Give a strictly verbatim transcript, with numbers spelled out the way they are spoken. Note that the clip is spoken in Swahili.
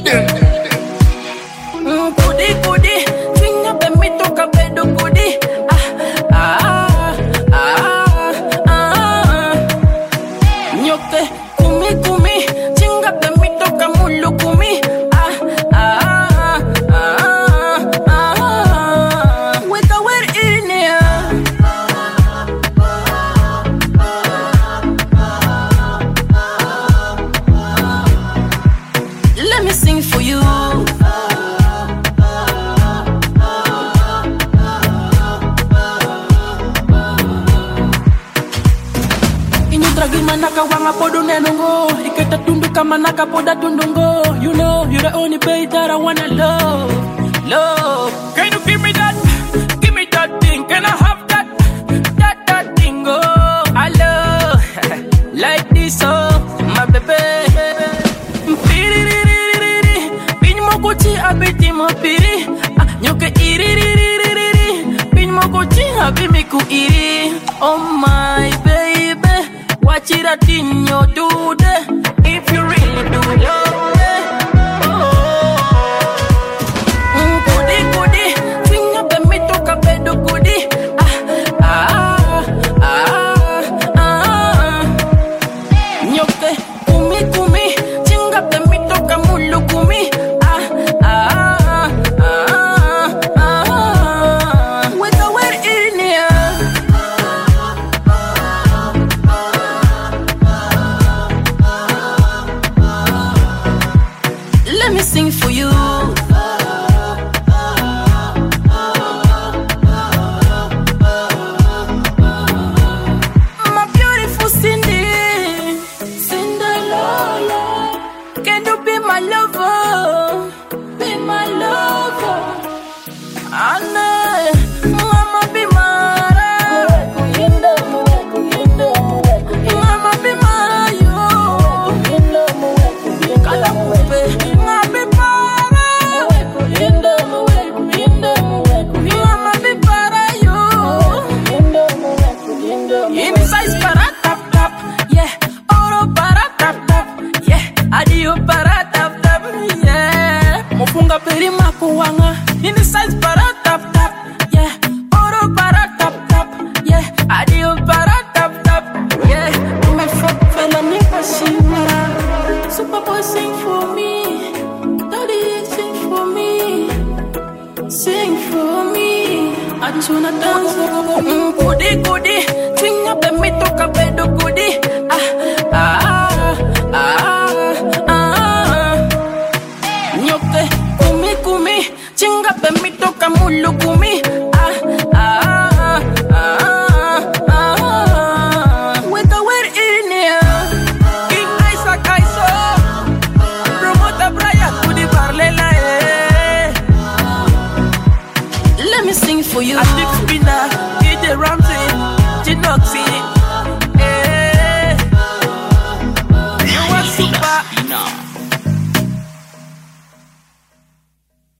Kudi kudi, twinga be mi toka bedo kudi. Ah ah ah ah. Nyoke kumi kumi, twinga be mi toka mulu kumi. Ah ah ah ah. Weka wer inia. Let me sing for you. Gimana kawanga podo nenongo iketa tundu kama naka poda tundungo. You know you're the only babe that I wanna love. Love. Can you give me that? Give me that thing. Can I have that? That that thing. Oh, I love like this. Oh, my baby. Pin mokochi abiti mo piri. Nyoke iri iri iri iri. Pin mokochi abimiku iri. Oh my baby. Watch it out in your dude. If you really do love me. Oh, goody goody, twinga be mi toka bedo goody. Ah ah ah ah. Nyoke kumi kumi, twinga be mi toka mulu kumi. Ah ah ah ah. Weka wer inia. Let me sing for you. My beautiful Cindy, Cinderella. Can you be my lover? Be my lover. Anna, mama be mara. Mama be mara yo. Kala kupe. Mofunga peri makuwanga in the size para tap tap, yeah. Oro para tap tap, yeah. Adio para tap tap, yeah. My fuck fella nigga shimara. Super boy sing for me, daddy sing for me, sing for me. I just wanna dance. Mm, goody goody, twinga be mi toka bedo goody. Ah ah ah ah. Nyoke kumi kumi, chinga be mi toka mulu kumi. Ah ah ah ah. Weka wer inia. King Isaac Iso, promoter Brian kudi parlela eh. Let me sing for you. I think Spina, D J Ramsey, Ginoxy. Eh. You are super.